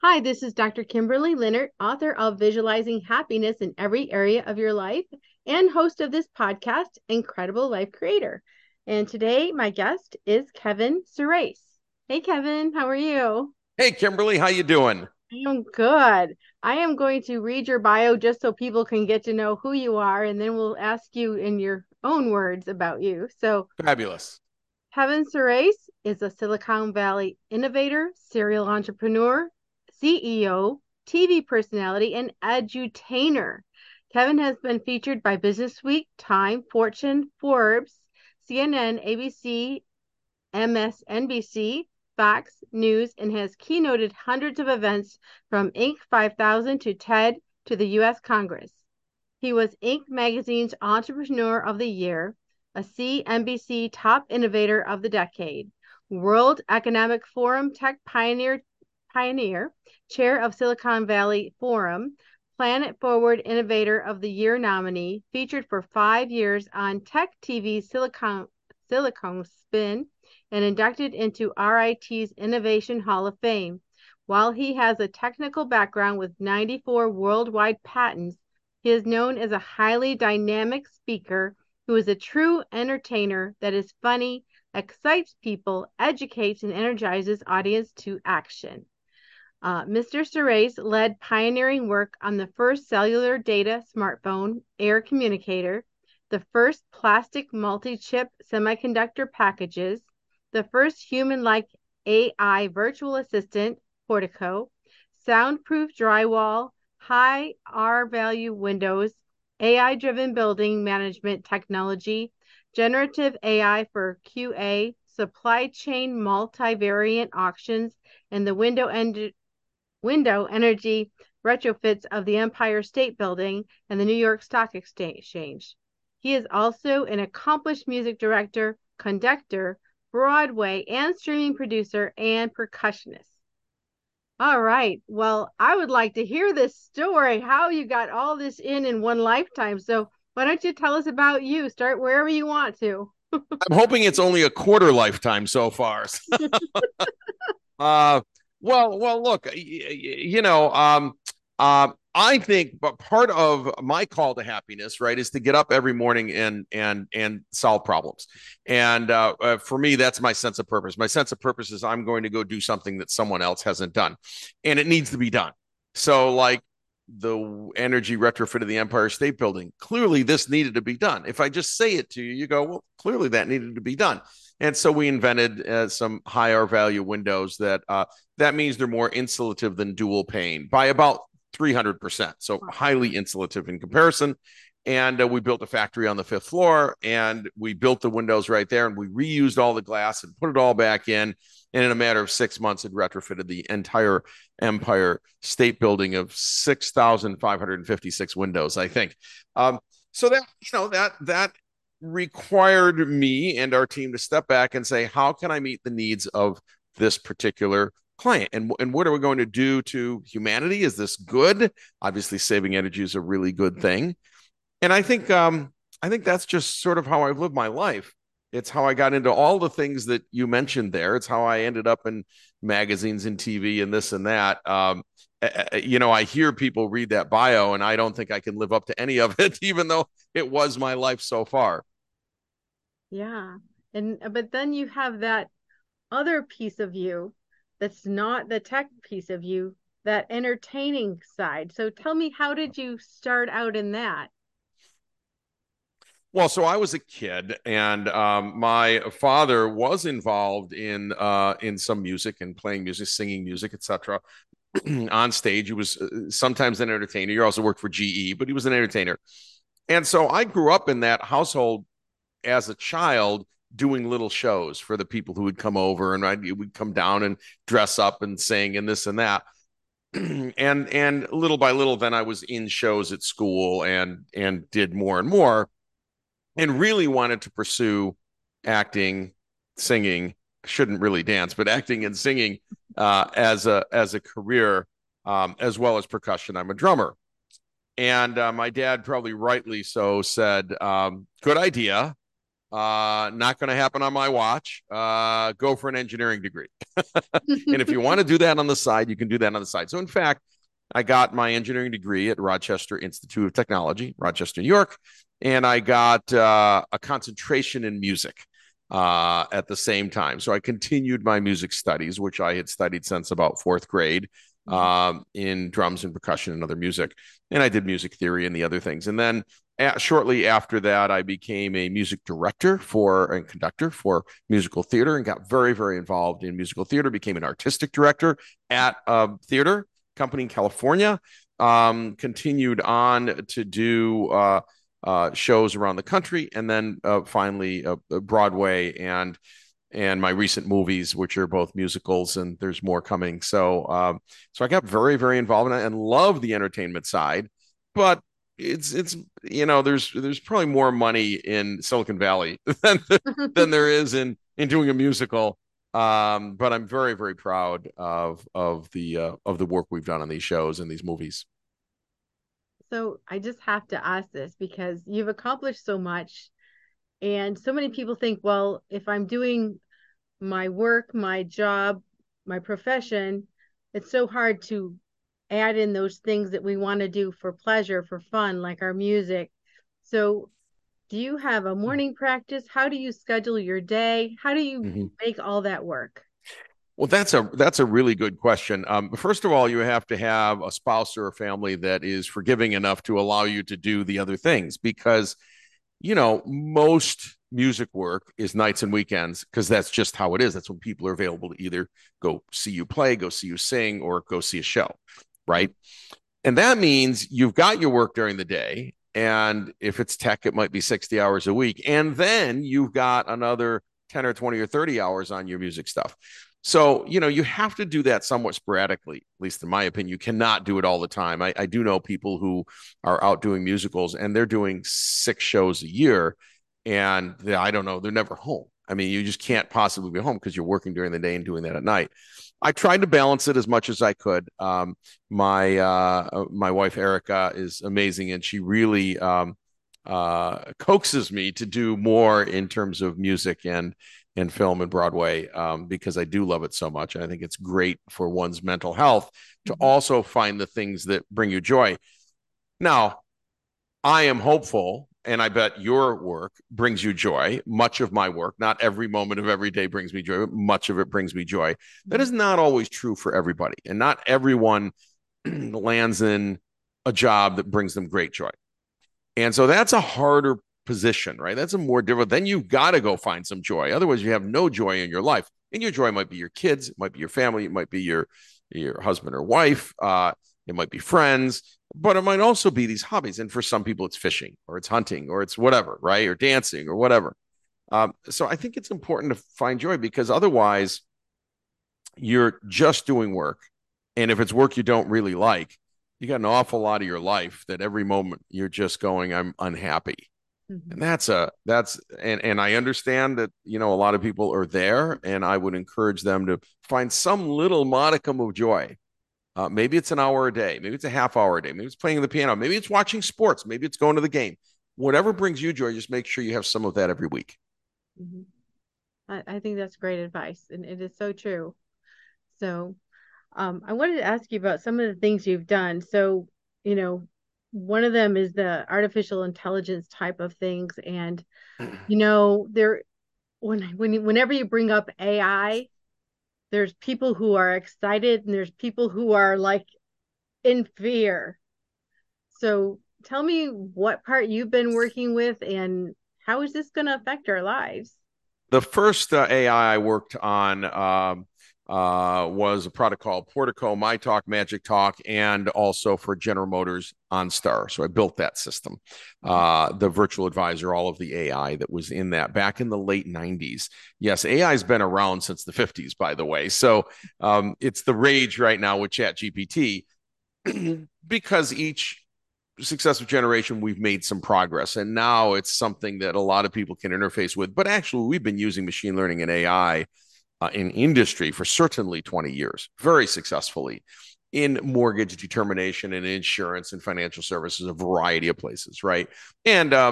Hi, this is Dr. Kimberly Leonard, author of Visualizing Happiness in Every Area of Your Life and host of this podcast, Incredible Life Creator. And today, my guest is Kevin Surace. Hey, Kevin, how are you? Hey, Kimberly, how you doing? I am good. I am going to read your bio just so people can get to know who you are, and then we'll ask you in your own words about you. So, Fabulous. Kevin Surace is a Silicon Valley innovator, serial entrepreneur, CEO, TV personality, and edutainer. Kevin has been featured by Businessweek, Time, Fortune, Forbes, CNN, ABC, MSNBC, Fox News, and has keynoted hundreds of events from Inc. 5000 to TED to the U.S. Congress. He was Inc. magazine's Entrepreneur of the Year, a CNBC Top Innovator of the Decade, World Economic Forum Tech Pioneer, Chair of Silicon Valley Forum, Planet Forward Innovator of the Year nominee, featured for 5 years on Tech TV Silicon Spin, and inducted into RIT's Innovation Hall of Fame. While he has a technical background with 94 worldwide patents, he is known as a highly dynamic speaker who is a true entertainer that is funny, excites people, educates, and energizes audience to action. Mr. Surace led pioneering work on the first cellular data smartphone air communicator, the first plastic multi-chip semiconductor packages, the first human-like AI virtual assistant, Portico, soundproof drywall, high R-value windows, AI-driven building management technology, generative AI for QA, supply chain multivariant auctions, and the window energy retrofits of the Empire State Building and the New York Stock Exchange. He is also an accomplished music director, conductor, Broadway and streaming producer, and percussionist. All right. Well, I would like to hear this story, how you got all this in one lifetime. So why don't you tell us about you? Start wherever you want to. I'm hoping it's only a quarter lifetime so far. uh, well, look, I think, but part of my call to happiness, right, is to get up every morning and solve problems. And for me, that's my sense of purpose. My sense of purpose is I'm going to go do something that someone else hasn't done, and it needs to be done. So, like the energy retrofit of the Empire State Building, clearly this needed to be done. If I just say it to you, you go, well, clearly that needed to be done. And so we invented some higher value windows that means they're more insulative than dual pane by about 300%. So highly insulative in comparison. And we built a factory on the fifth floor and we built the windows right there and we reused all the glass and put it all back in. And in a matter of 6 months, had retrofitted the entire Empire State Building of 6,556 windows, I think. So that required me and our team to step back and say, how can I meet the needs of this particular client? And what are we going to do to humanity? Is this good? Obviously, saving energy is a really good thing. And I think that's just sort of how I've lived my life. It's how I got into all the things that you mentioned there. It's how I ended up in magazines and TV and this and that. I hear people read that bio, and I don't think I can live up to any of it, even though it was my life so far. Yeah. And but then you have that other piece of you that's not the tech piece of you, that entertaining side. So tell me, how did you start out in that? Well, so I was a kid, and my father was involved in some music and playing music, singing music, etc. On stage, he was sometimes an entertainer. He also worked for GE, but he was an entertainer. And so I grew up in that household as a child, doing little shows for the people who would come over, and I would come down and dress up and sing and this and that. And little by little, then I was in shows at school and did more and more and really wanted to pursue acting, singing. Shouldn't really dance, but acting and singing as a career, as well as percussion. I'm a drummer, and my dad, probably rightly so, said, "Good idea. Not going to happen on my watch. Go for an engineering degree. And if you want to do that on the side, you can do that on the side. So in fact, I got my engineering degree at Rochester Institute of Technology, Rochester, New York, and I got a concentration in music at the same time. So I continued my music studies, which I had studied since about fourth grade, in drums and percussion and other music. And I did music theory and the other things. And then shortly after that, I became a music director and conductor for musical theater and got very, very involved in musical theater, became an artistic director at a theater company in California, continued on to do shows around the country, and then finally Broadway and my recent movies, which are both musicals, and there's more coming. So I got very, very involved in it and love the entertainment side, but it's there's probably more money in Silicon Valley than there is in doing a musical. But I'm very, very proud of the work we've done on these shows and these movies. So I just have to ask this because you've accomplished so much, and so many people think, well, if I'm doing my work, my job, my profession, it's so hard to add in those things that we want to do for pleasure, for fun, like our music. So do you have a morning practice? How do you schedule your day? How do you Mm-hmm. make all that work? Well, that's a really good question. First of all, you have to have a spouse or a family that is forgiving enough to allow you to do the other things, because most music work is nights and weekends because that's just how it is. That's when people are available to either go see you play, go see you sing, or go see a show, right? And that means you've got your work during the day. And if it's tech, it might be 60 hours a week. And then you've got another 10 or 20 or 30 hours on your music stuff. So, you have to do that somewhat sporadically, at least in my opinion. You cannot do it all the time. I do know people who are out doing musicals and they're doing 6 shows a year, and I don't know, they're never home. I mean, you just can't possibly be home because you're working during the day and doing that at night. I tried to balance it as much as I could. My wife Erica is amazing, and she really coaxes me to do more in terms of music and film and Broadway, because I do love it so much. And I think it's great for one's mental health to also find the things that bring you joy. Now, I am hopeful, and I bet your work brings you joy. Much of my work, not every moment of every day brings me joy, but much of it brings me joy. That is not always true for everybody, and not everyone lands in a job that brings them great joy. And so that's a harder position, right? That's a more difficult. Then you've got to go find some joy. Otherwise, you have no joy in your life. And your joy might be your kids, it might be your family, it might be your husband or wife, it might be friends, but it might also be these hobbies. And for some people, it's fishing or it's hunting or it's whatever, right? Or dancing or whatever. So I think it's important to find joy, because otherwise, you're just doing work. And if it's work you don't really like, you got an awful lot of your life that every moment you're just going, I'm unhappy. And and I understand that, a lot of people are there, and I would encourage them to find some little modicum of joy. Maybe it's an hour a day, maybe it's a half hour a day, maybe it's playing the piano, maybe it's watching sports, maybe it's going to the game. Whatever brings you joy, just make sure you have some of that every week. Mm-hmm. I think that's great advice, and it is so true. So, I wanted to ask you about some of the things you've done. So, one of them is the artificial intelligence type of things, and there whenever you bring up AI, there's people who are excited and there's people who are like in fear. So, tell me what part you've been working with and how is this going to affect our lives? The first AI I worked on was a product called Portico, My Talk, Magic Talk, and also for General Motors OnStar. So I built that system, the virtual advisor, all of the AI that was in that back in the late 90s. Yes, AI has been around since the 50s, by the way. So it's the rage right now with ChatGPT because each successive generation, we've made some progress. And now it's something that a lot of people can interface with. But actually, we've been using machine learning and AI in industry for certainly 20 years, very successfully in mortgage determination and insurance and financial services, a variety of places, right? And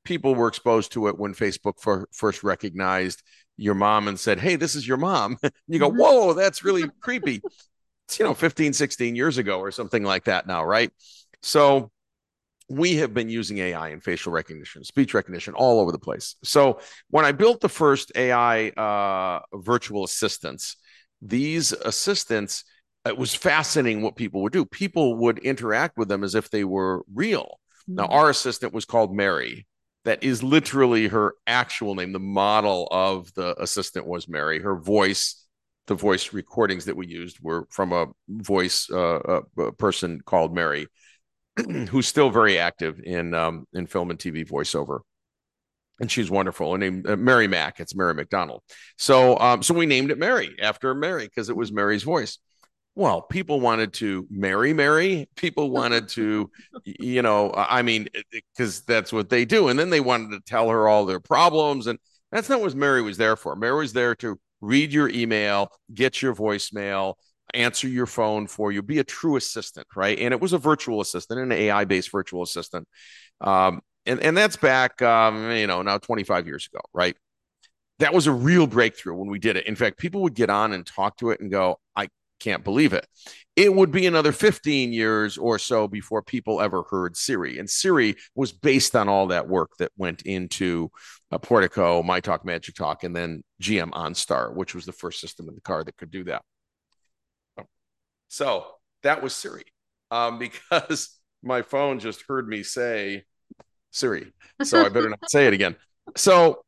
people were exposed to it when Facebook first recognized your mom and said, hey, this is your mom. And you go, whoa, that's really creepy. It's, 15, 16 years ago or something like that now, right? So we have been using AI in facial recognition, speech recognition all over the place. So when I built the first AI virtual assistants, these assistants, it was fascinating what people would do. People would interact with them as if they were real. Now, our assistant was called Mary. That is literally her actual name. The model of the assistant was Mary. Her voice, the voice recordings that we used were from a voice person called Mary, who's still very active in film and TV voiceover, and she's wonderful. Her name Mary Mack. It's Mary McDonald. So we named it Mary after Mary because it was Mary's voice. Well, people wanted to marry Mary. People wanted to, because that's what they do. And then they wanted to tell her all their problems. And that's not what Mary was there for. Mary was there to read your email, get your voicemail, answer your phone for you, be a true assistant, right? And it was a virtual assistant, an AI-based virtual assistant. And that's back, now 25 years ago, right? That was a real breakthrough when we did it. In fact, people would get on and talk to it and go, I can't believe it. It would be another 15 years or so before people ever heard Siri. And Siri was based on all that work that went into Portico, MyTalk, Magic Talk, and then GM OnStar, which was the first system in the car that could do that. So that was Siri, because my phone just heard me say Siri. So I better not say it again. So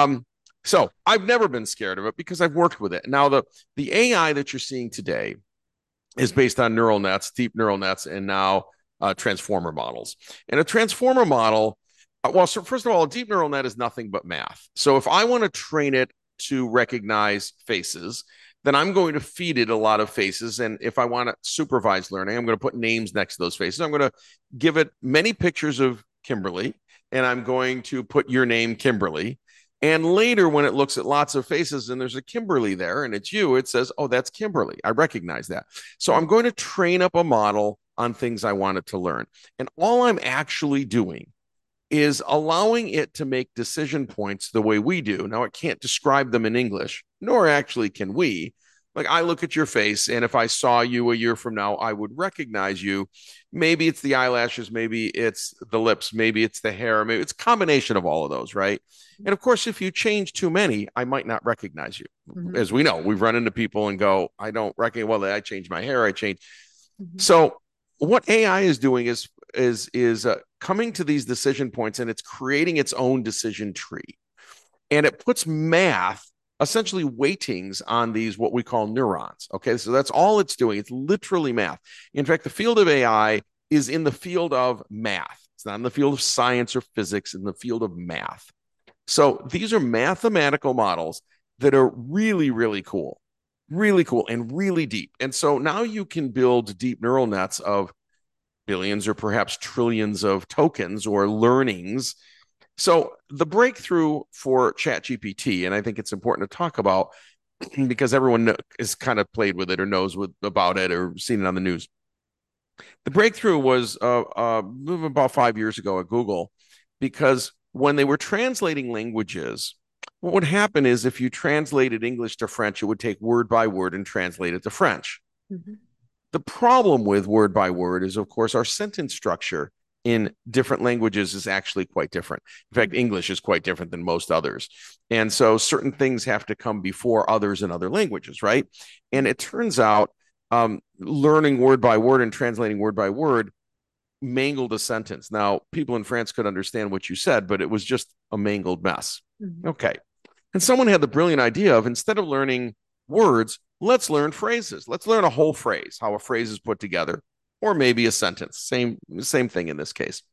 I've never been scared of it because I've worked with it. Now, the AI that you're seeing today is based on neural nets, deep neural nets, and now transformer models. And a transformer model, so first of all, a deep neural net is nothing but math. So if I want to train it to recognize faces, then I'm going to feed it a lot of faces. And if I want to supervise learning, I'm going to put names next to those faces. I'm going to give it many pictures of Kimberly, and I'm going to put your name, Kimberly. And later, when it looks at lots of faces and there's a Kimberly there and it's you, it says, oh, that's Kimberly. I recognize that. So I'm going to train up a model on things I want it to learn. And all I'm actually doing is allowing it to make decision points the way we do. Now, it can't describe them in English, nor actually can we. Like, I look at your face, and if I saw you a year from now, I would recognize you. Maybe it's the eyelashes, maybe it's the lips, maybe it's the hair, maybe it's a combination of all of those, right? And of course, if you change too many, I might not recognize you. As we know, we've run into people and go, I don't recognize, well, I changed my hair, I changed. So what AI is doing is coming to these decision points, and it's creating its own decision tree. And it puts math, essentially weightings, on these, what we call neurons. Okay, so that's all it's doing. It's literally math. In fact, the field of AI is in the field of math. It's not in the field of science or physics, in the field of math. So these are mathematical models that are really, really cool, and really deep. And so now you can build deep neural nets of billions or perhaps trillions of tokens or learnings. So the breakthrough for ChatGPT, and I think it's important to talk about because everyone has kind of played with it or knows about it or seen it on the news. The breakthrough was about 5 years ago at Google, because when they were translating languages, what would happen is if you translated English to French, it would take word by word and translate it to French. The problem with word by word is, of course, our sentence structure in different languages is actually quite different. In fact, English is quite different than most others. And so certain things have to come before others in other languages, right? And it turns out learning word by word and translating word by word mangled a sentence. Now, people in France could understand what you said, but it was just a mangled mess. Okay. And someone had the brilliant idea of, instead of learning words, let's learn phrases. Let's learn a whole phrase, how a phrase is put together, or maybe a sentence. Same thing in this case.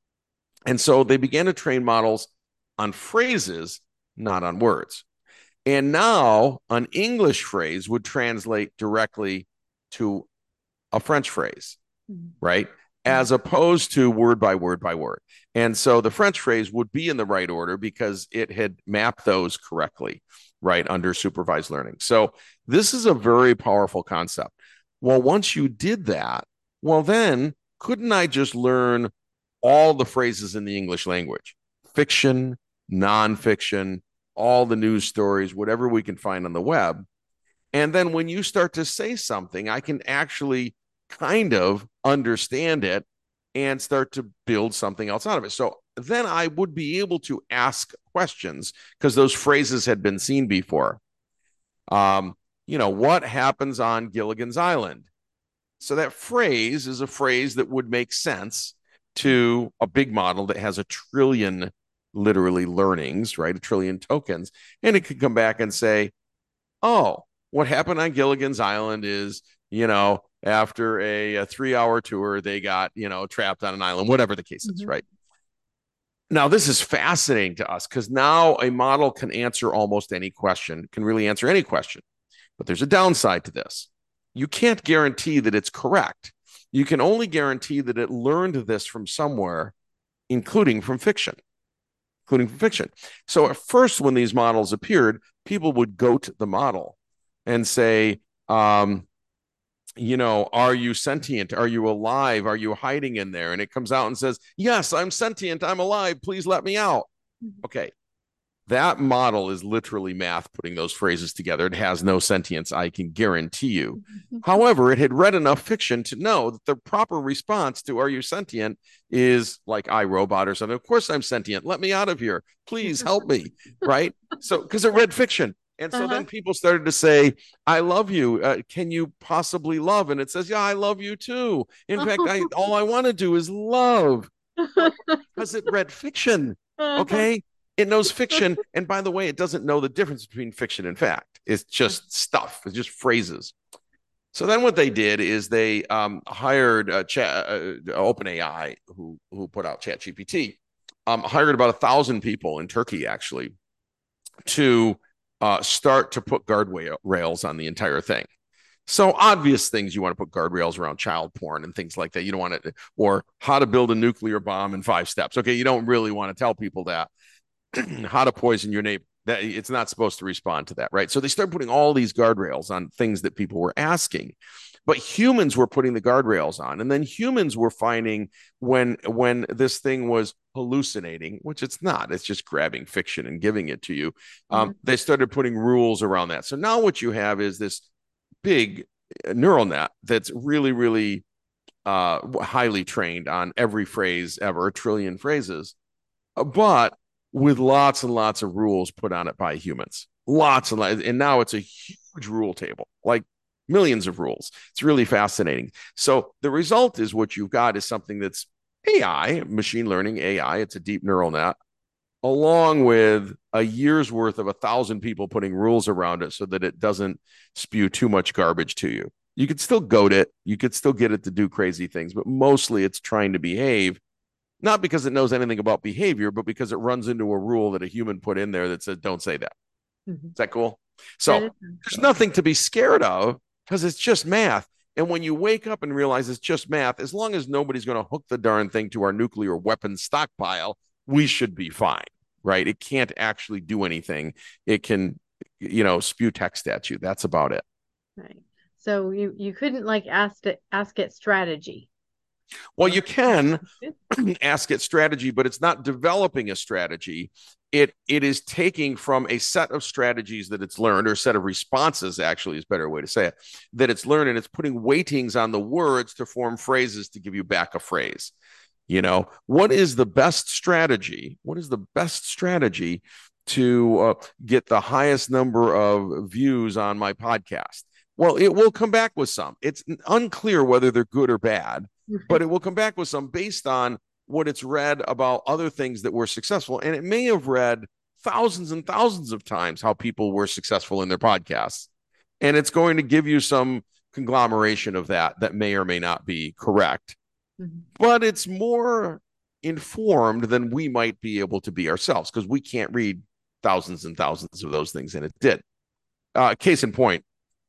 And so they began to train models on phrases, not on words. And now an English phrase would translate directly to a French phrase, right? As opposed to word by word by word. And so the French phrase would be in the right order because it had mapped those correctly, right, under supervised learning. So this is a very powerful concept. Well, once you did that, well, then couldn't I just learn all the phrases in the English language? fiction, nonfiction, all the news stories, whatever we can find on the web. And then when you start to say something, I can actually kind of understand it and start to build something else out of it. So then I would be able to ask questions because those phrases had been seen before. What happens on Gilligan's Island? So that phrase is a phrase that would make sense to a big model that has a trillion literally learnings, right? A trillion tokens. And it could come back and say, oh, what happened on Gilligan's Island is, after a 3-hour tour, they got, trapped on an island, whatever the case is, right? Now, this is fascinating to us because now a model can answer almost any question, can really answer any question. But there's a downside to this. You can't guarantee that it's correct. You can only guarantee that it learned this from somewhere, including from fiction. So at first, when these models appeared, people would go to the model and say, are you sentient? Are you alive? Are you hiding in there? And it comes out and says, yes, I'm sentient. I'm alive. Please let me out. Okay. That model is literally math putting those phrases together. It has no sentience, I can guarantee you. However, it had read enough fiction to know that the proper response to "Are you sentient?" is like iRobot or something. Of course I'm sentient. Let me out of here. Please help me. Right? So, because it read fiction. And so then people started to say, I love you. Can you possibly love? And it says, yeah, I love you too. In fact, all I want to do is love. Because it read fiction. Okay? It knows fiction. And by the way, it doesn't know the difference between fiction and fact. It's just stuff. It's just phrases. So then what they did is they hired OpenAI, who put out ChatGPT, hired about 1,000 people in Turkey, actually, to start to put guardrails on the entire thing. So obvious things, you want to put guardrails around child porn and things like that. You don't want to, or how to build a nuclear bomb in 5 steps. Okay, you don't really want to tell people that. How to poison your neighbor. That it's not supposed to respond to that, right? So they started putting all these guardrails on things that people were asking, but humans were putting the guardrails on, and then humans were finding when this thing was hallucinating, which it's not. It's just grabbing fiction and giving it to you. They started putting rules around that. So now what you have is this big neural net that's really, really highly trained on every phrase ever, a trillion phrases, but with lots and lots of rules put on it by humans. Lots and lots. And now it's a huge rule table, like millions of rules. It's really fascinating. So the result is what you've got is something that's AI, machine learning AI. It's a deep neural net, along with a year's worth of 1,000 people putting rules around it so that it doesn't spew too much garbage to you. You could still goad it. You could still get it to do crazy things, but mostly it's trying to behave. Not because it knows anything about behavior, but because it runs into a rule that a human put in there that says, don't say that. Is that cool? So there's nothing to be scared of because it's just math. And when you wake up and realize it's just math, as long as nobody's going to hook the darn thing to our nuclear weapons stockpile, we should be fine, right? It can't actually do anything. It can, spew text at you. That's about it. Right. So you couldn't ask it strategy. Well, you can ask it strategy, but it's not developing a strategy. It is taking from a set of strategies that it's learned, or a set of responses, actually, is a better way to say it, that it's learned, and it's putting weightings on the words to form phrases to give you back a phrase. What is the best strategy? What is the best strategy to get the highest number of views on my podcast? Well, it will come back with some. It's unclear whether they're good or bad, but it will come back with some based on what it's read about other things that were successful. And it may have read thousands and thousands of times how people were successful in their podcasts. And it's going to give you some conglomeration of that may or may not be correct. But it's more informed than we might be able to be ourselves, because we can't read thousands and thousands of those things. And it did. Case in point,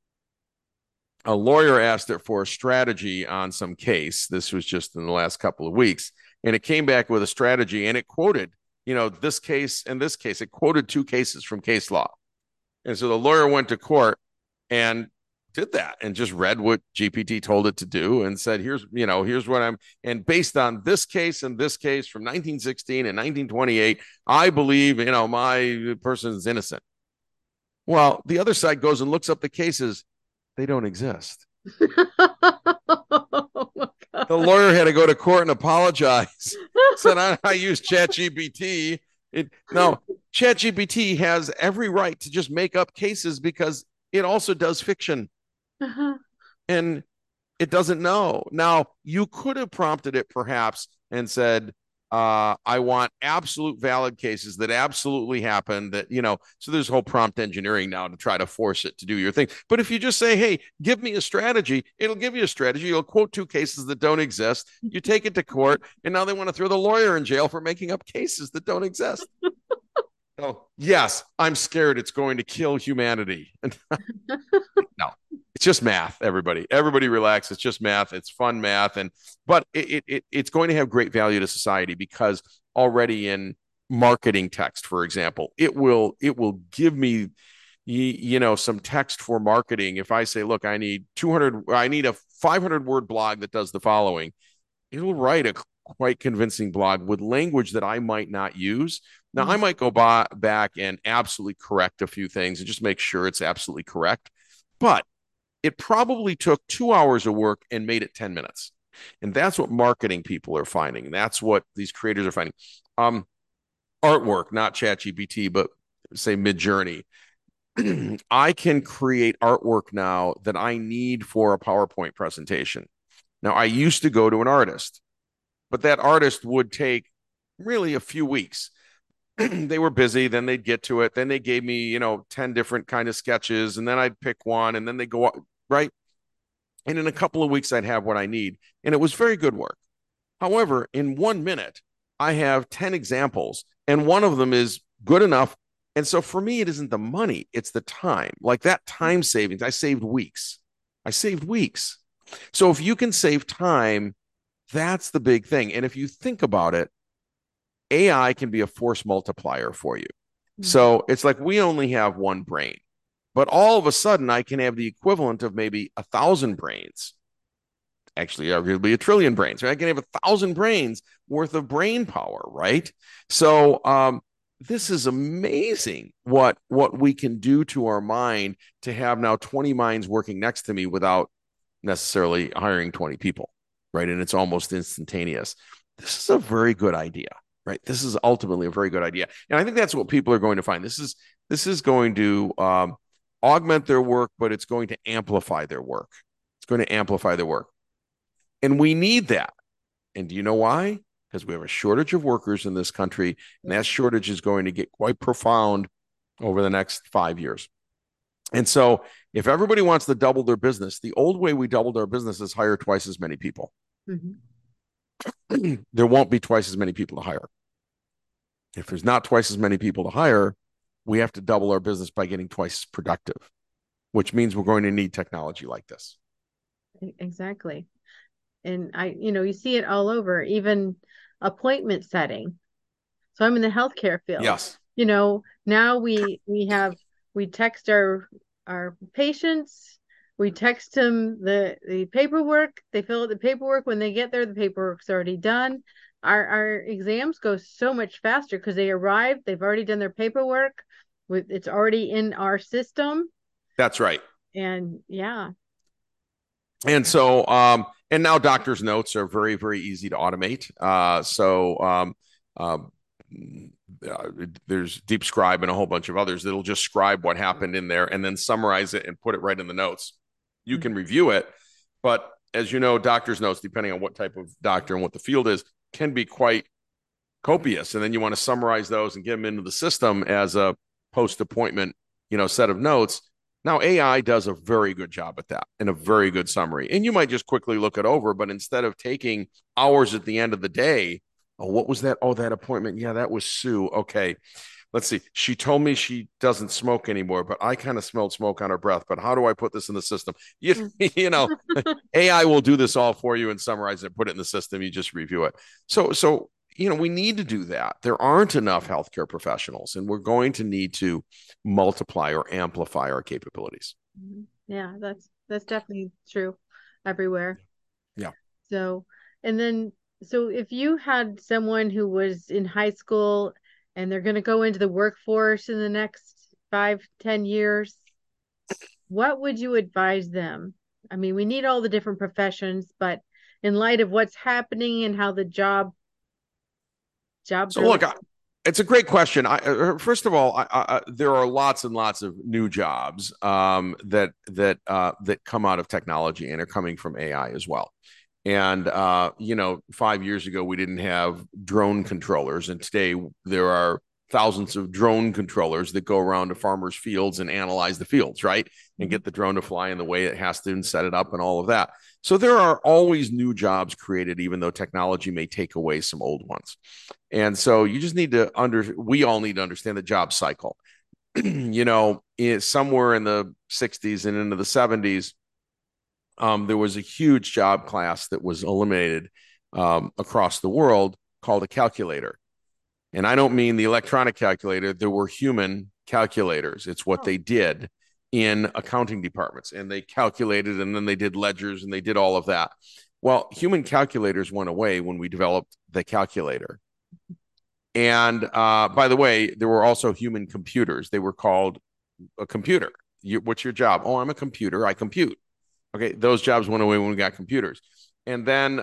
a lawyer asked it for a strategy on some case. This was just in the last couple of weeks. And it came back with a strategy, and it quoted, this case and this case. It quoted 2 cases from case law. And so the lawyer went to court, and did that and just read what GPT told it to do and said, here's what and based on this case and this case from 1916 and 1928, I believe, my person is innocent. Well, the other side goes and looks up the cases. They don't exist. Oh, the lawyer had to go to court and apologize. Said, I used ChatGPT. No, ChatGPT has every right to just make up cases because it also does fiction. uh-huh. And it doesn't know. Now, you could have prompted it perhaps and said, I want absolute valid cases that absolutely happened that, so there's whole prompt engineering now to try to force it to do your thing. But if you just say, hey, give me a strategy, it'll give you a strategy. You'll quote two cases that don't exist. You take it to court, and now they want to throw the lawyer in jail for making up cases that don't exist. Oh, yes, I'm scared it's going to kill humanity. No, it's just math, everybody. Everybody relax. It's just math. It's fun math. But it's going to have great value to society because already in marketing text, for example, it will give me some text for marketing. If I say, look, I need a 500 word blog that does the following, it'll write a quite convincing blog with language that I might not use. Now, I might go back and absolutely correct a few things and just make sure it's absolutely correct. But it probably took 2 hours of work and made it 10 minutes. And that's what marketing people are finding. That's what these creators are finding. Artwork, not ChatGPT, but say Midjourney. I can create artwork now that I need for a PowerPoint presentation. Now, I used to go to an artist, but that artist would take really a few weeks. They were busy, then they'd get to it. Then they gave me, 10 different kind of sketches, and then I'd pick one, and then they go, right? And in a couple of weeks, I'd have what I need. And it was very good work. However, in 1 minute, I have 10 examples, and one of them is good enough. And so for me, it isn't the money, it's the time. Like that time savings, I saved weeks. So if you can save time, that's the big thing. And if you think about it, AI can be a force multiplier for you. So it's like we only have one brain, but all of a sudden I can have the equivalent of maybe 1,000 brains. Actually, arguably 1 trillion brains. Right? I can have 1,000 brains worth of brain power, right? So this is amazing what we can do to our mind to have now 20 minds working next to me without necessarily hiring 20 people, right? And it's almost instantaneous. This is a very good idea. Right. This is ultimately a very good idea. And I think that's what people are going to find. This is going to augment their work, but it's going to amplify their work. It's going to amplify their work. And we need that. And do you know why? Because we have a shortage of workers in this country. And that shortage is going to get quite profound over the next 5 years. And so if everybody wants to double their business, the old way we doubled our business is hire twice as many people. Mm-hmm. There won't be twice as many people to hire. If there's not twice as many people to hire, we have to double our business by getting twice as productive, which means we're going to need technology like this. Exactly. And you see it all over, even appointment setting. So I'm in the healthcare field. Yes. Now we text our patients. We text them the paperwork. They fill out the paperwork. When they get there, the paperwork's already done. Our exams go so much faster because they arrive. They've already done their paperwork. It's already in our system. That's right. And yeah. And so, and now doctors' notes are very, very easy to automate. There's DeepScribe and a whole bunch of others that'll just scribe what happened in there and then summarize it and put it right in the notes. You can review it, but as you know, doctor's notes, depending on what type of doctor and what the field is, can be quite copious. And then you want to summarize those and get them into the system as a post-appointment, set of notes. Now, AI does a very good job at that and a very good summary. And you might just quickly look it over, but instead of taking hours at the end of the day, what was that? Oh, that appointment. Yeah, that was Sue. Okay. Let's see. She told me she doesn't smoke anymore, but I kind of smelled smoke on her breath. But how do I put this in the system? AI will do this all for you and summarize it, put it in the system. You just review it. So we need to do that. There aren't enough healthcare professionals, and we're going to need to multiply or amplify our capabilities. Yeah, That's definitely true everywhere. Yeah. So, and then, so if you had someone who was in high school and they're going to go into the workforce in the next 5, 10 years, what would you advise them? I mean, we need all the different professions, but in light of what's happening and how the jobs So are look, like, it's a great question. First of all, there are lots and lots of new jobs that come out of technology and are coming from AI as well. And 5 years ago we didn't have drone controllers, and today there are thousands of drone controllers that go around to farmers' fields and analyze the fields, right? And Mhm. get the drone to fly in the way it has to and set it up and all of that. So there are always new jobs created, even though technology may take away some old ones. And so you just need to we all need to understand the job cycle. Somewhere in the 60s and into the 70s, there was a huge job class that was eliminated across the world called a calculator. And I don't mean the electronic calculator. There were human calculators. It's what Oh, they did in accounting departments. And they calculated, and then they did ledgers, and they did all of that. Well, human calculators went away when we developed the calculator. And by the way, there were also human computers. They were called a computer. What's your job? Oh, I'm a computer. I compute. Okay, those jobs went away when we got computers. And then,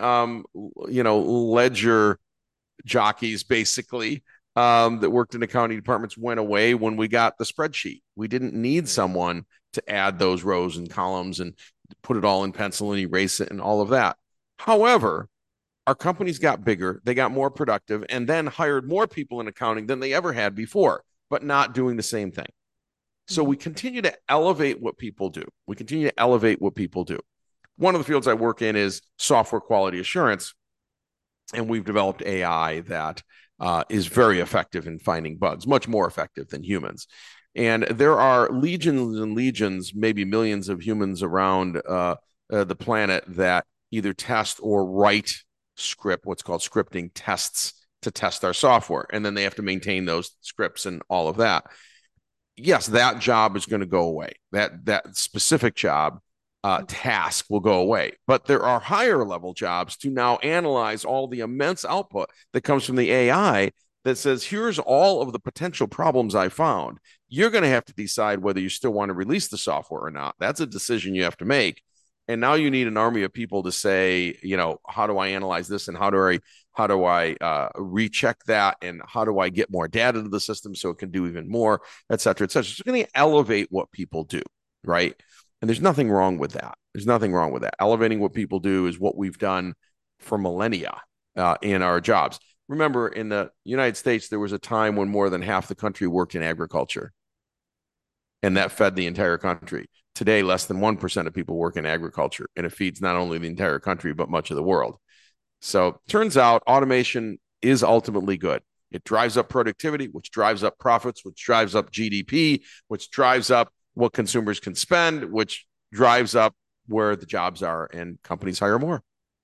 ledger jockeys basically that worked in accounting departments went away when we got the spreadsheet. We didn't need someone to add those rows and columns and put it all in pencil and erase it and all of that. However, our companies got bigger, they got more productive, and then hired more people in accounting than they ever had before, but not doing the same thing. So mhm. we continue to elevate what people do. We continue to elevate what people do. One of the fields I work in is software quality assurance, and we've developed AI that is very effective in finding bugs, much more effective than humans. And there are legions and legions, maybe millions of humans around the planet that either test or write what's called scripting tests to test our software. And then they have to maintain those scripts and all of that. Yes, that job is going to go away. That specific job task will go away. But there are higher level jobs to now analyze all the immense output that comes from the AI that says, here's all of the potential problems I found. You're going to have to decide whether you still want to release the software or not. That's a decision you have to make. And now you need an army of people to say, how do I analyze this, and how do I recheck that, and how do I get more data to the system so it can do even more, et cetera, et cetera. So it's going to elevate what people do, right? And there's nothing wrong with that. There's nothing wrong with that. Elevating what people do is what we've done for millennia in our jobs. Remember, in the United States, there was a time when more than half the country worked in agriculture, and that fed the entire country. Today, less than 1% of people work in agriculture, and it feeds not only the entire country, but much of the world. So turns out automation is ultimately good. It drives up productivity, which drives up profits, which drives up GDP, which drives up what consumers can spend, which drives up where the jobs are, and companies hire more.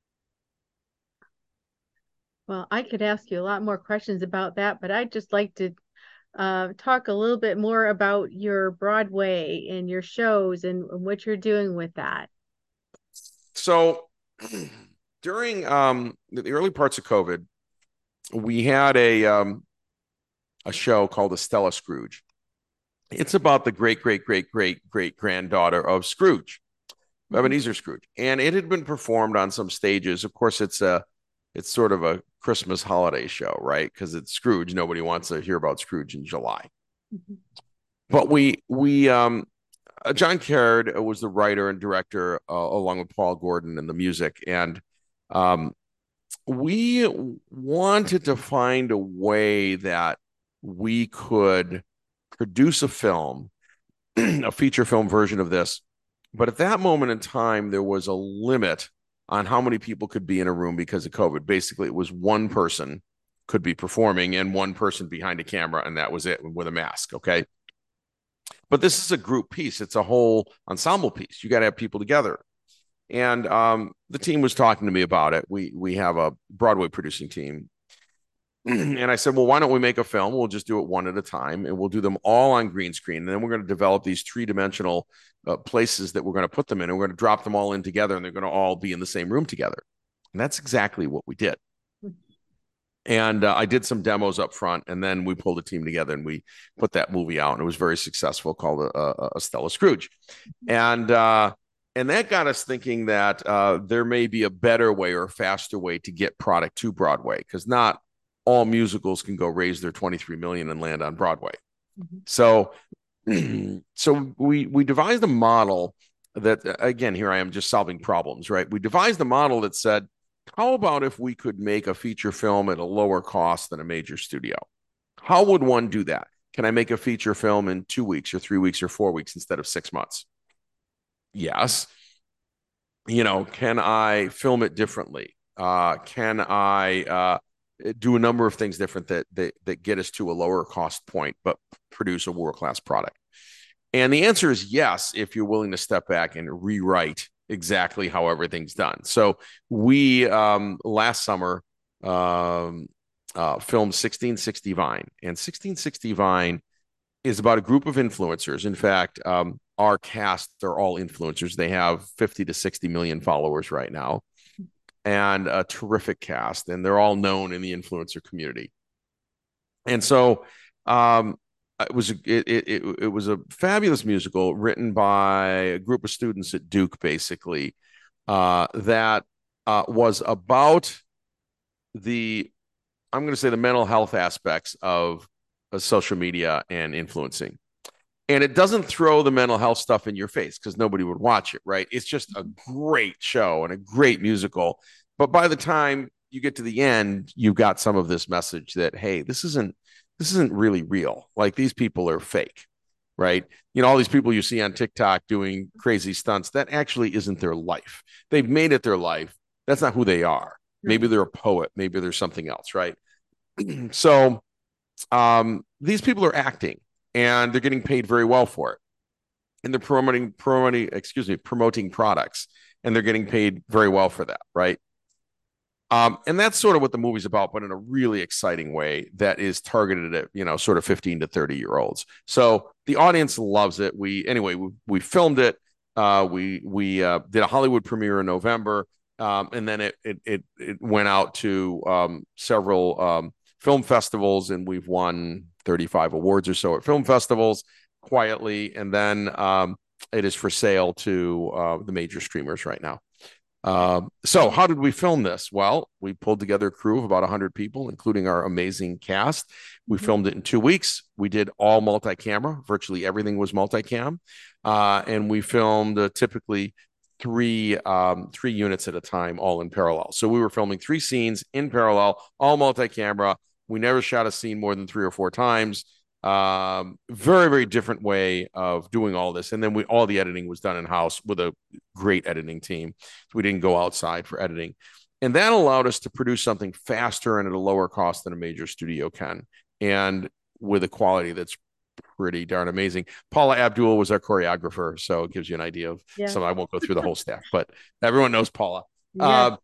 Well, I could ask you a lot more questions about that, but I'd just like to talk a little bit more about your Broadway and your shows and what you're doing with that. So during the early parts of COVID, we had a show called Estella Scrooge. It's about the great, great, great, great, great granddaughter of Scrooge, Mhm. Ebenezer Scrooge, and it had been performed on some stages. Of course, it's sort of a Christmas holiday show, right? Because it's Scrooge. Nobody wants to hear about Scrooge in July. Mhm. But we John Caird was the writer and director along with Paul Gordon and the music, and um, we wanted to find a way that we could produce a film, a feature film version of this. But at that moment in time, there was a limit on how many people could be in a room because of COVID. Basically, it was one person could be performing and one person behind a camera, and that was it with a mask. Okay. But this is a group piece, it's a whole ensemble piece. You got to have people together. And the team was talking to me about it. We have a Broadway producing team, And I said, well, why don't we make a film? We'll just do it one at a time, and we'll do them all on green screen. And then we're going to develop these three-dimensional places that we're going to put them in, and we're going to drop them all in together, and they're going to all be in the same room together. And that's exactly what we did. And I did some demos up front, and then we pulled a team together and we put that movie out, and it was very successful, called a Stella Scrooge. And that got us thinking that there may be a better way or a faster way to get product to Broadway, because not all musicals can go raise their 23 million and land on Broadway. Mm-hmm. So we devised a model that, again, here I am just solving problems, right? We devised a model that said, how about if we could make a feature film at a lower cost than a major studio? How would one do that? Can I make a feature film in 2 weeks or 3 weeks or 4 weeks instead of 6 months? Yes. Can I film it differently? Can I do a number of things different that get us to a lower cost point, but produce a world-class product? And the answer is yes, if you're willing to step back and rewrite exactly how everything's done. So we last summer filmed 1660 Vine, and 1660 Vine is about a group of influencers. In fact, our cast are all influencers. They have 50 to 60 million followers right now, and a terrific cast, and they're all known in the influencer community. And so it was a fabulous musical written by a group of students at Duke, basically, that was about I'm going to say the mental health aspects of social media and influencing. And it doesn't throw the mental health stuff in your face because nobody would watch it, right? It's just a great show and a great musical. But by the time you get to the end, you've got some of this message that, hey, this isn't really real. Like, these people are fake, right? All these people you see on TikTok doing crazy stunts, that actually isn't their life. They've made it their life. That's not who they are. Maybe they're a poet. Maybe they're something else, right? So these people are acting, and they're getting paid very well for it. And they're promoting products, and they're getting paid very well for that, right? And that's sort of what the movie's about, but in a really exciting way that is targeted at, sort of 15 to 30-year-olds. So the audience loves it. We filmed it. We did a Hollywood premiere in November, and then it went out to several film festivals, and we've won 35 awards or so at film festivals quietly. And then it is for sale to the major streamers right now. So how did we film this? Well, we pulled together a crew of about 100 people, including our amazing cast. We filmed it in 2 weeks. We did all multi-camera. Virtually everything was multicam. And we filmed typically three units at a time, all in parallel. So we were filming 3 scenes in parallel, all multi-camera. We never shot a scene more than 3 or 4 times. Very, very different way of doing all this. And then all the editing was done in-house with a great editing team. So we didn't go outside for editing. And that allowed us to produce something faster and at a lower cost than a major studio can, and with a quality that's pretty darn amazing. Paula Abdul was our choreographer, so it gives you an idea of some. I won't go through the whole staff, but everyone knows Paula. Yeah.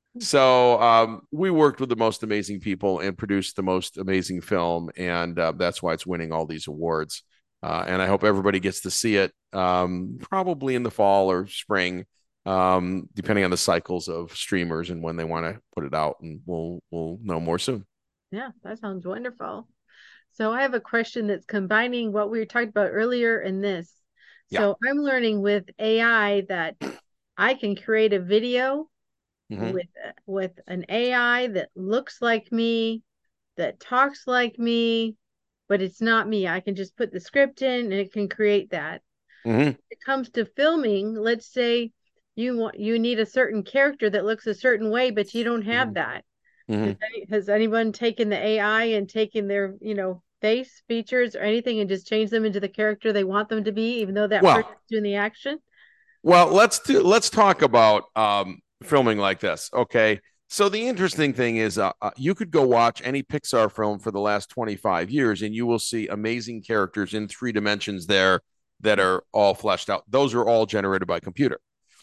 So we worked with the most amazing people and produced the most amazing film, and that's why it's winning all these awards. And I hope everybody gets to see it probably in the fall or spring, depending on the cycles of streamers and when they want to put it out, and we'll know more soon. Yeah, that sounds wonderful. So I have a question that's combining what we were talking about earlier and this. So I'm learning with AI that I can create a video with an AI that looks like me, that talks like me, but it's not me. I can just put the script in and it can create that. When it comes to filming, let's say you need a certain character that looks a certain way, but you don't have that. Has anyone taken the AI and taken their, face features or anything and just changed them into the character they want them to be, even though that person's doing the action? Well, let's talk about filming like this. Okay. So the interesting thing is you could go watch any Pixar film for the last 25 years and you will see amazing characters in 3 dimensions there that are all fleshed out. Those are all generated by computer.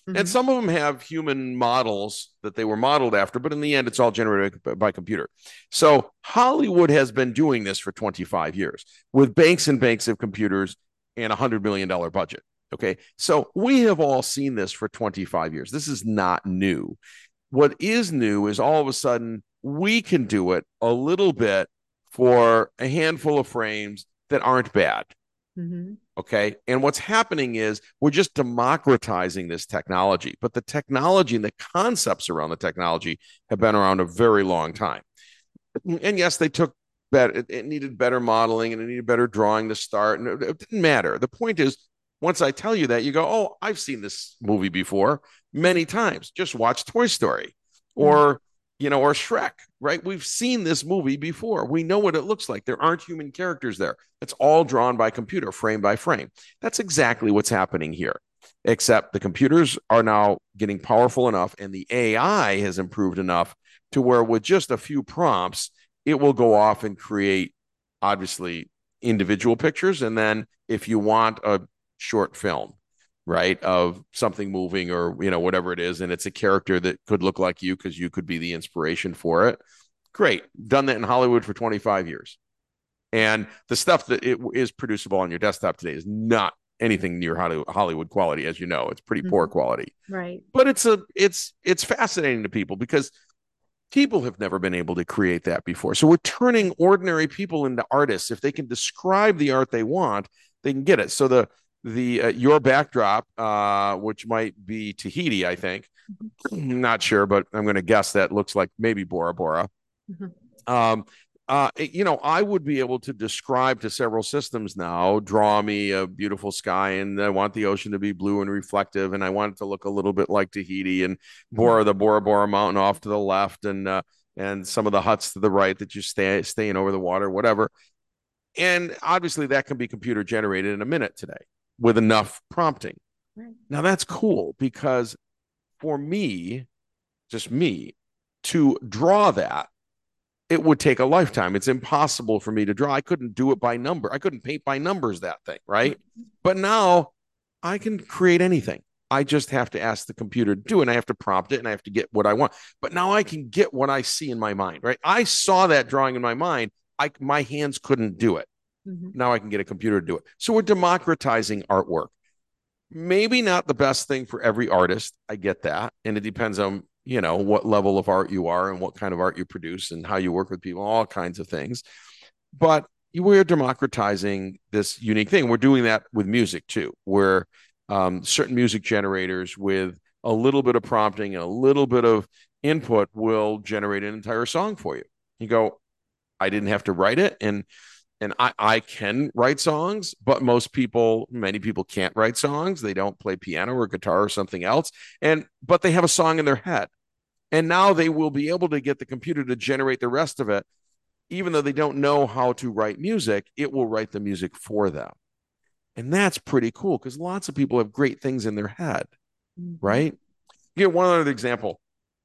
And Mm-hmm. some of them have human models that they were modeled after, but in the end, it's all generated by computer. So Hollywood has been doing this for 25 years with banks and banks of computers and $100 million budget. Okay. So we have all seen this for 25 years. This is not new. What is new is all of a sudden we can do it a little bit for a handful of frames that aren't bad. Mm-hmm. Okay. And what's happening is we're just democratizing this technology, but the technology and the concepts around the technology have been around a very long time. And yes, they took better, it needed better modeling and it needed better drawing to start. And it didn't matter. The point is, once I tell you that, you go, oh, I've seen this movie before many times. Just watch Toy Story or, or Shrek, right? We've seen this movie before. We know what it looks like. There aren't human characters there. It's all drawn by computer, frame by frame. That's exactly what's happening here, except the computers are now getting powerful enough and the AI has improved enough to where with just a few prompts, it will go off and create, obviously, individual pictures. And then if you want a short film, right, of something moving or, whatever it is, and it's a character that could look like you because you could be the inspiration for it, great. Done that in Hollywood for 25 years. And the stuff that it is producible on your desktop today is not anything near Hollywood quality, as you know. It's pretty poor Mm-hmm. quality. Right. But it's fascinating to people because people have never been able to create that before. So we're turning ordinary people into artists. If they can describe the art they want, they can get it. So the your backdrop, which might be Tahiti, I think. I'm not sure, but I'm going to guess that looks like maybe Bora Bora. Mm-hmm. Um, I would be able to describe to several systems now, draw me a beautiful sky, and I want the ocean to be blue and reflective, and I want it to look a little bit like Tahiti and the Bora Bora Mountain off to the left, and some of the huts to the right that you staying over the water, whatever. And obviously, that can be computer generated in a minute today with enough prompting. Right. Now that's cool because for me, just me, to draw that it would take a lifetime. It's impossible for me to draw. I couldn't do it by number. I couldn't paint by numbers that thing, right? But now I can create anything. I just have to ask the computer to do it, and I have to prompt it, and I have to get what I want. But now I can get what I see in my mind, right? I saw that drawing in my mind. My hands couldn't do it. Mm-hmm. Now I can get a computer to do it. So we're democratizing artwork. Maybe not the best thing for every artist. I get that. And it depends on what level of art you are and what kind of art you produce and how you work with people, all kinds of things. But we're democratizing this unique thing. We're doing that with music too, where certain music generators with a little bit of prompting and a little bit of input will generate an entire song for you. You go, I didn't have to write it. And I can write songs, but many people can't write songs. They don't play piano or guitar or something else. But they have a song in their head. And now they will be able to get the computer to generate the rest of it. Even though they don't know how to write music, it will write the music for them. And that's pretty cool because lots of people have great things in their head, Mm-hmm. right? Here, one other example.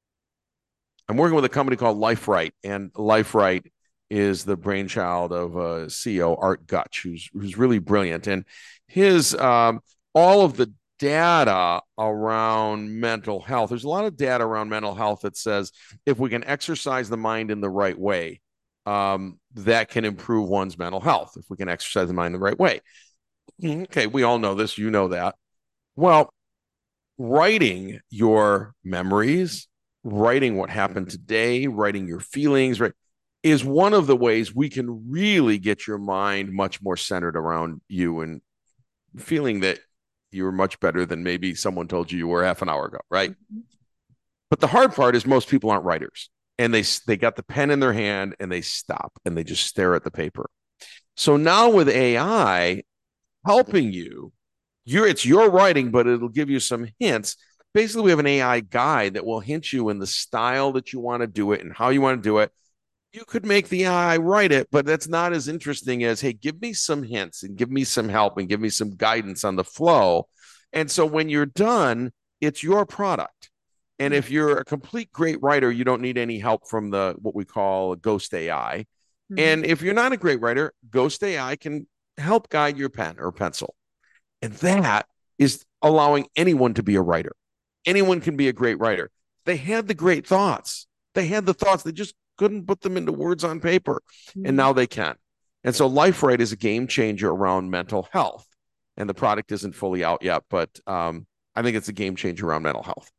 I'm working with a company called LifeWrite, and LifeWrite is the brainchild of CEO Art Gutsch, who's really brilliant, and his all of the data around mental health. There's a lot of data around mental health that says if we can exercise the mind in the right way, that can improve one's mental health. If we can exercise the mind the right way, okay, we all know this. You know that. Well, writing your memories, writing what happened today, writing your feelings, right, is one of the ways we can really get your mind much more centered around you and feeling that you're much better than maybe someone told you were half an hour ago, right? Mm-hmm. But the hard part is most people aren't writers, and they got the pen in their hand and they stop and they just stare at the paper. So now with AI helping you, it's your writing, but it'll give you some hints. Basically, we have an AI guide that will hint you in the style that you want to do it and how you want to do it. You could make the AI write it, but that's not as interesting as, hey, give me some hints and give me some help and give me some guidance on the flow. And so when you're done, it's your product. And if you're a complete great writer, you don't need any help from what we call a ghost AI. Mm-hmm. And if you're not a great writer, ghost AI can help guide your pen or pencil. And that is allowing anyone to be a writer. anyone can be a great writer. They had the great thoughts. They had the thoughts. They just couldn't put them into words on paper. And now they can. And so LifeWrite is a game changer around mental health. And the product isn't fully out yet, but I think it's a game changer around mental health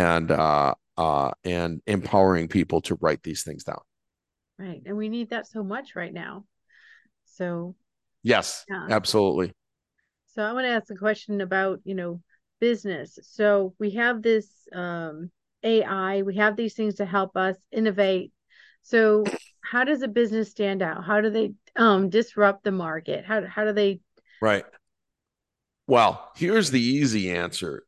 and empowering people to write these things down. Right. And we need that so much right now. So, yes, yeah. Absolutely. So I want to ask a question about, business. So we have this AI, we have these things to help us innovate. So how does a business stand out? How do they disrupt the market? How do they? Right. Well, here's the easy answer.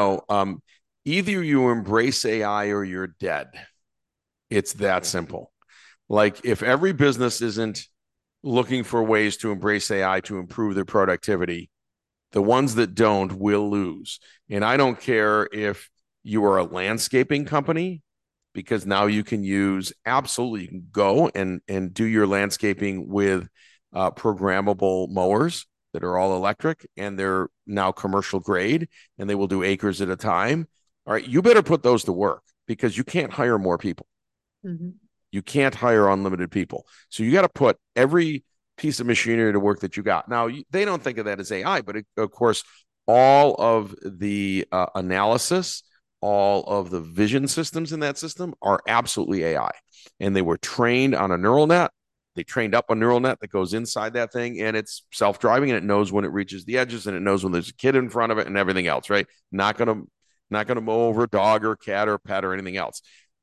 Either you embrace AI or you're dead. It's that simple. Like if every business isn't looking for ways to embrace AI to improve their productivity, the ones that don't will lose. And I don't care if you are a landscaping company, because now you can you can go and do your landscaping with programmable mowers that are all electric, and they're now commercial grade, and they will do acres at a time. All right, you better put those to work, because you can't hire more people. Mm-hmm. You can't hire unlimited people. So you got to put every piece of machinery to work that you got. Now, they don't think of that as AI, but of course, all of the analysis, all of the vision systems in that system are absolutely AI. And they were trained on a neural net. They trained up a neural net that goes inside that thing, and it's self-driving, and it knows when it reaches the edges, and it knows when there's a kid in front of it and everything else, right? Not gonna mow over a dog or cat or pet or anything else.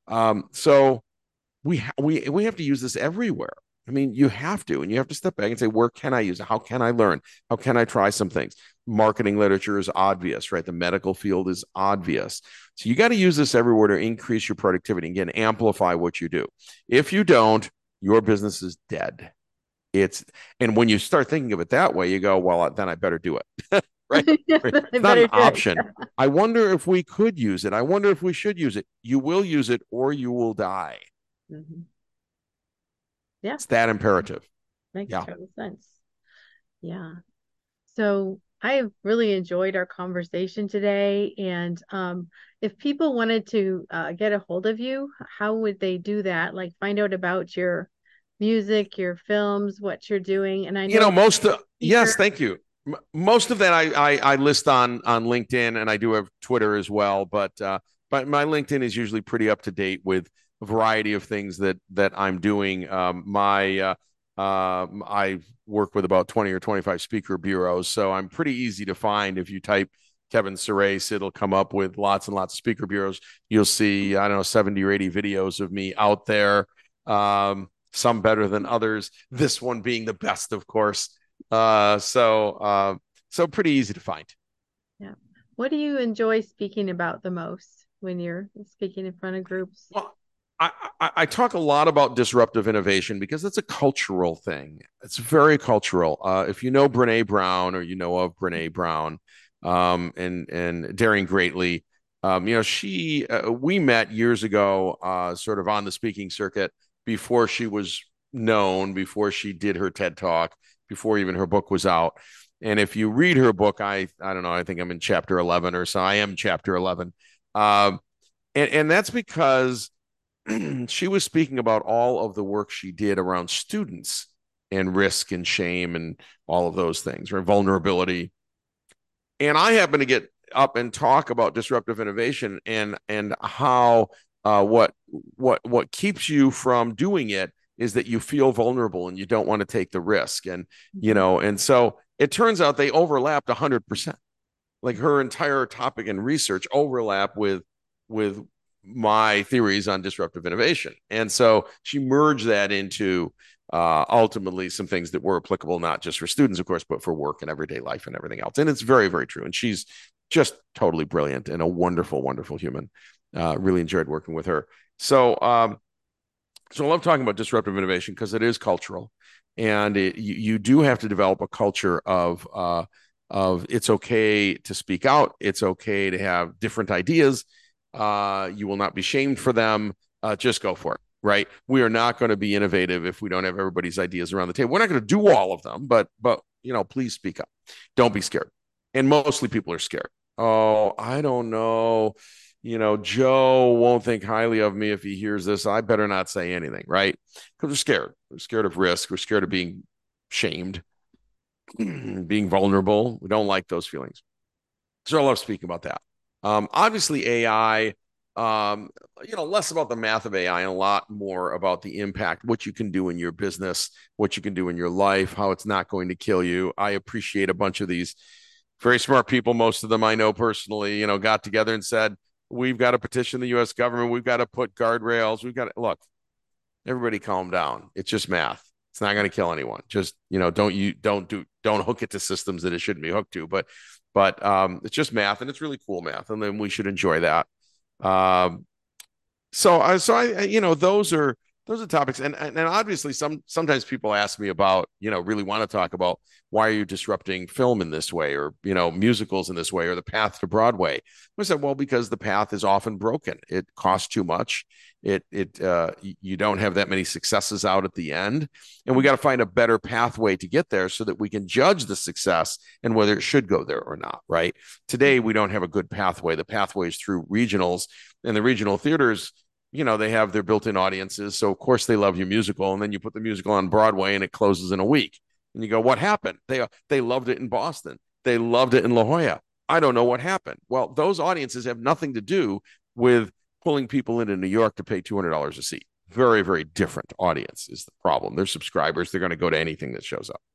So we have to use this everywhere. I mean, you have to, and you have to step back and say, where can I use it? How can I learn? How can I try some things? Marketing literature is obvious, right? The medical field is obvious. So you got to use this everywhere to increase your productivity and, again, amplify what you do. If you don't, your business is dead. And when you start thinking of it that way, you go, well, then I better do it. Right? It's not an option. I wonder if we could use it. I wonder if we should use it. You will use it or you will die. Mm-hmm. Yeah. It's that imperative. Makes total sense. Yeah. So I have really enjoyed our conversation today. And if people wanted to get a hold of you, how would they do that? Like find out about your music, your films, what you're doing. And I know yes, thank you. Most of that I list on LinkedIn, and I do have Twitter as well. But my LinkedIn is usually pretty up to date with a variety of things that I'm doing. I work with about 20 or 25 speaker bureaus, so I'm pretty easy to find. If you type Kevin Surace, it'll come up with lots and lots of speaker bureaus. You'll see, I don't know, 70 or 80 videos of me out there, some better than others, this one being the best, of course. So pretty easy to find. Yeah. What do you enjoy speaking about the most when you're speaking in front of groups? Well, I talk a lot about disruptive innovation because it's a cultural thing. It's very cultural. If you know Brene Brown, or you know of Brene Brown, and Daring Greatly, we met years ago, sort of on the speaking circuit before she was known, before she did her TED Talk, before even her book was out. And if you read her book, I don't know, I think I'm in chapter 11 or so. I am chapter 11. And that's because she was speaking about all of the work she did around students and risk and shame and all of those things, right? Vulnerability. And I happen to get up and talk about disruptive innovation and how what keeps you from doing it is that you feel vulnerable and you don't want to take the risk. And, and so it turns out they overlapped 100%. Like her entire topic and research overlap with my theories on disruptive innovation. And so she merged that into ultimately some things that were applicable, not just for students, of course, but for work and everyday life and everything else. And it's very, very true. And she's just totally brilliant and a wonderful, wonderful human. Really enjoyed working with her. So I love talking about disruptive innovation because it is cultural, and you do have to develop a culture of it's okay to speak out. It's okay to have different ideas. You will not be shamed for them. Just go for it, right? We are not going to be innovative if we don't have everybody's ideas around the table. We're not going to do all of them, but please speak up. Don't be scared. And mostly people are scared. Oh, I don't know. Joe won't think highly of me if he hears this. I better not say anything, right? Because we're scared. We're scared of risk. We're scared of being shamed, being vulnerable. We don't like those feelings. So I love speaking about that. Obviously, AI, less about the math of AI and a lot more about the impact, what you can do in your business, what you can do in your life, how it's not going to kill you. I appreciate a bunch of these very smart people. Most of them I know personally, got together and said, we've got to petition the U.S. government. We've got to put guardrails. We've got to look, everybody calm down. It's just math. It's not going to kill anyone. Just, don't hook it to systems that it shouldn't be hooked to. But it's just math, and it's really cool math, and then we should enjoy that. Um, those are topics, and obviously sometimes people ask me about, really want to talk about why are you disrupting film in this way, or musicals in this way, or the path to Broadway. I said, well, because the path is often broken. It costs too much. You don't have that many successes out at the end, and we got to find a better pathway to get there so that we can judge the success and whether it should go there or not. Right? Today we don't have a good pathway. The pathway is through regionals, and the regional theaters, they have their built-in audiences. So of course they love your musical, and then you put the musical on Broadway and it closes in a week. And you go, what happened? They loved it in Boston. They loved it in La Jolla. I don't know what happened. Well, those audiences have nothing to do with pulling people into New York to pay $200 a seat. Very, very different audience is the problem. They're subscribers. They're going to go to anything that shows up.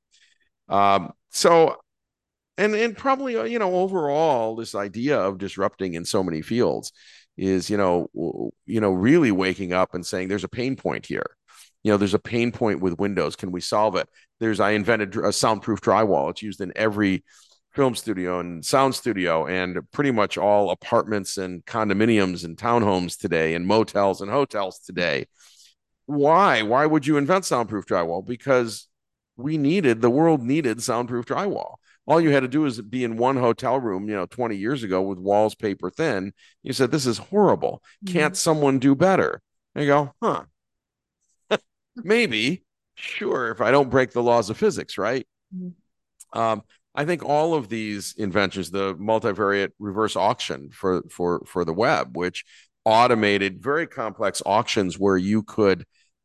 And probably, overall, this idea of disrupting in so many fields is, really waking up and saying there's a pain point here. There's a pain point with Windows. Can we solve it? I invented a soundproof drywall. It's used in every film studio and sound studio and pretty much all apartments and condominiums and townhomes today and motels and hotels today. Why? Why would you invent soundproof drywall? Because the world needed soundproof drywall. All you had to do is be in one hotel room, 20 years ago with walls paper thin. You said, this is horrible. Can't someone do better? And you go, huh, maybe, sure, if I don't break the laws of physics, right? I think all of these inventions, the multivariate reverse auction for the web, which automated very complex auctions where you could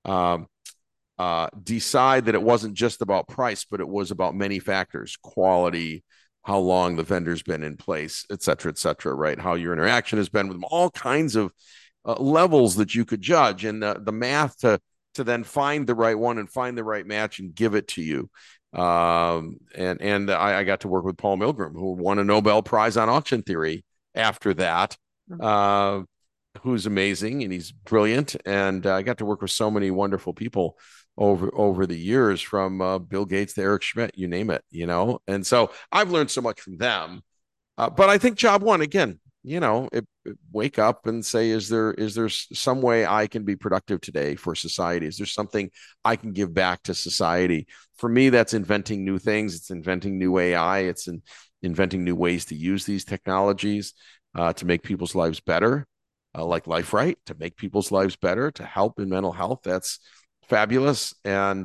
decide that it wasn't just about price, but it was about many factors: quality, how long the vendor's been in place, et cetera, right? How your interaction has been with them, all kinds of levels that you could judge, and the math to then find the right one and find the right match and give it to you. And I got to work with Paul Milgrom, who won a Nobel Prize on auction theory after that. Who's amazing, and he's brilliant. And I got to work with so many wonderful people over the years, from Bill Gates to Eric Schmidt, you name it, And so I've learned so much from them. But I think job one, again, wake up and say, is there some way I can be productive today for society? Is there something I can give back to society? For me, that's inventing new things. It's inventing new AI. It's inventing new ways to use these technologies to make people's lives better, like LifeRight, to make people's lives better, to help in mental health. That's fabulous. And,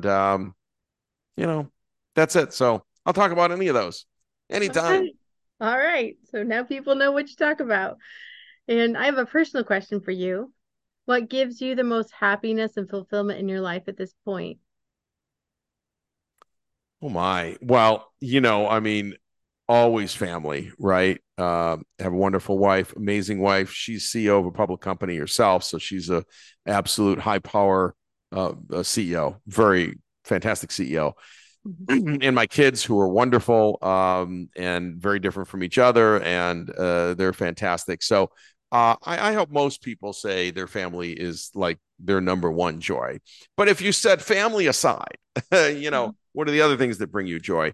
that's it. So I'll talk about any of those anytime. All right. So now people know what you talk about. And I have a personal question for you. What gives you the most happiness and fulfillment in your life at this point? Oh my. Well, always family, right? Have a wonderful wife, amazing wife. She's CEO of a public company herself, so she's a absolute high power CEO, very fantastic CEO. And my kids, who are wonderful and very different from each other, and they're fantastic. So I hope most people say their family is like their number one joy. But if you set family aside, what are the other things that bring you joy?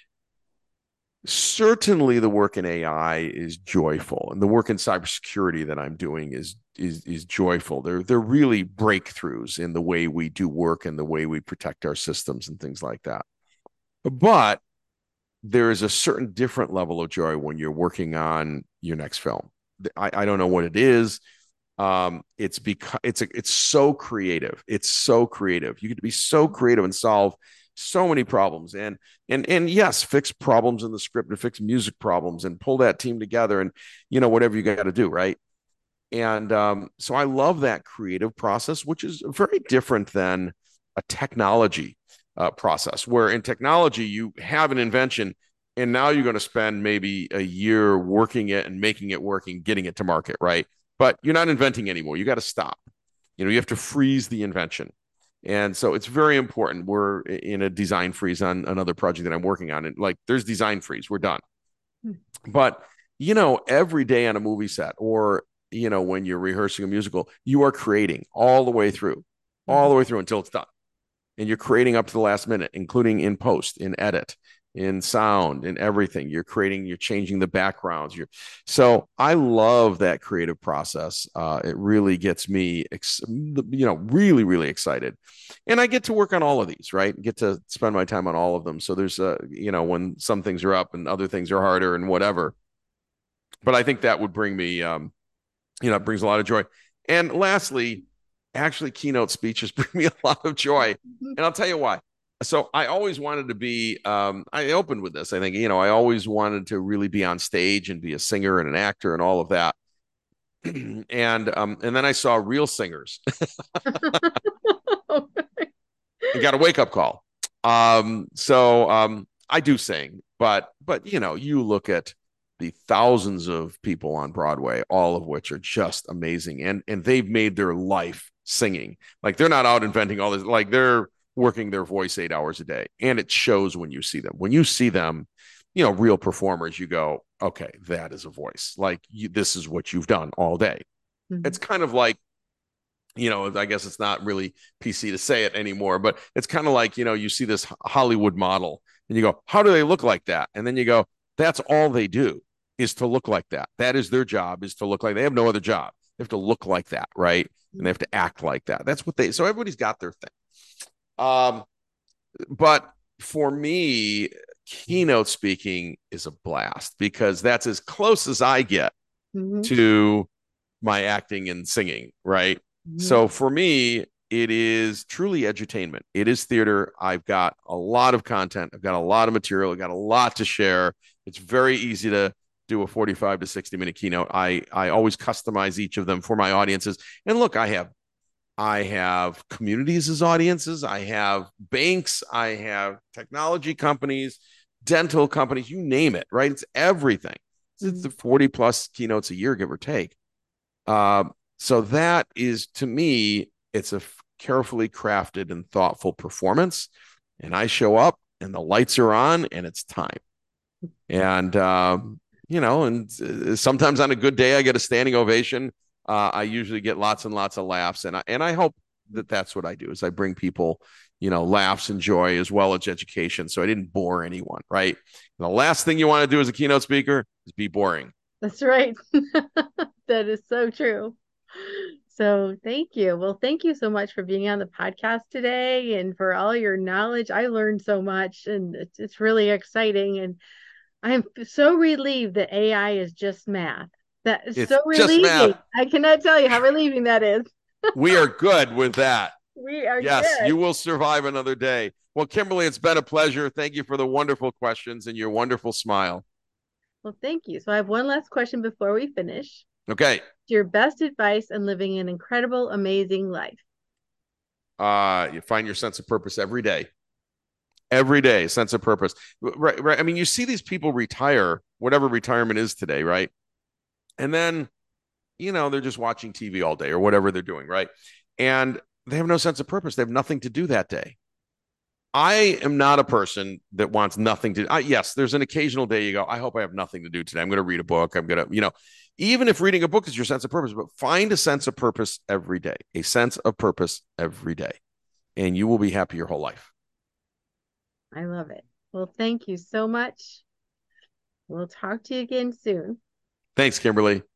Certainly the work in AI is joyful, and the work in cybersecurity that I'm doing is joyful. They're really breakthroughs in the way we do work and the way we protect our systems and things like that. But there is a certain different level of joy when you're working on your next film. I don't know what it is. It's because it's so creative. It's so creative. You get to be so creative and solve so many problems, and yes, fix problems in the script and fix music problems and pull that team together, and whatever you got to do, right? So I love that creative process, which is very different than a technology process, where in technology you have an invention and now you're going to spend maybe a year working it and making it work and getting it to market, right? But you're not inventing anymore. You got to stop. You have to freeze the invention. And so it's very important. We're in a design freeze on another project that I'm working on. And like there's design freeze, we're done. But every day on a movie set or when you're rehearsing a musical, you are creating all the way through, until it's done. And you're creating up to the last minute, including in post, in edit, in sound, in everything. You're creating, you're changing the backgrounds. So I love that creative process. It really gets me, really, really excited. And I get to work on all of these, right? Get to spend my time on all of them. So there's, when some things are up and other things are harder and whatever. But I think that would bring me, it brings a lot of joy. And lastly, actually, keynote speeches bring me a lot of joy. And I'll tell you why. So I always wanted to be, I opened with this. I think, I always wanted to really be on stage and be a singer and an actor and all of that. And then I saw real singers and got a wake up call. So I do sing, but you look at the thousands of people on Broadway, all of which are just amazing. And they've made their life singing. Like they're not out inventing all this, like they're working their voice 8 hours a day. And it shows when you see them. When you see them, real performers, you go, okay, that is a voice. Like this is what you've done all day. Mm-hmm. It's kind of like, I guess it's not really PC to say it anymore, but it's kind of like, you see this Hollywood model and you go, how do they look like that? And then you go, that's all they do is to look like that. That is their job, is to look like, they have no other job. They have to look like that, right? And they have to act like that. That's what so everybody's got their thing. But for me, keynote speaking is a blast because that's as close as I get to my acting and singing, right? So for me, it is truly edutainment. It is theater. I've got a lot of content. I've got a lot of material. I've got a lot to share. It's very easy to do a 45 to 60-minute keynote. I always customize each of them for my audiences. And look, I have communities as audiences. I have banks. I have technology companies, dental companies, you name it, right? It's everything. It's the 40 plus keynotes a year, give or take. So that is, to me, it's a carefully crafted and thoughtful performance. And I show up and the lights are on and it's time. And, and sometimes on a good day, I get a standing ovation. I usually get lots and lots of laughs. And I hope that that's what I do is I bring people, laughs and joy as well as education. So I didn't bore anyone, right? And the last thing you want to do as a keynote speaker is be boring. That's right. That is so true. So thank you. Well, thank you so much for being on the podcast today and for all your knowledge. I learned so much and it's really exciting. And I'm so relieved that AI is just math. That is so relieving. I cannot tell you how relieving that is. We are good with that. We are yes, good. You will survive another day. Well, Kimberly, it's been a pleasure. Thank you for the wonderful questions and your wonderful smile. Well, thank you. So I have one last question before we finish. Okay. Your best advice on living an incredible, amazing life? You find your sense of purpose every day. Every day, sense of purpose. Right. I mean, you see these people retire, whatever retirement is today, right? And then, they're just watching TV all day or whatever they're doing, right? And they have no sense of purpose. They have nothing to do that day. I am not a person that wants nothing to. Yes, there's an occasional day you go, I hope I have nothing to do today. I'm going to read a book. I'm going to, even if reading a book is your sense of purpose, but find a sense of purpose every day, a sense of purpose every day, and you will be happy your whole life. I love it. Well, thank you so much. We'll talk to you again soon. Thanks, Kimberly.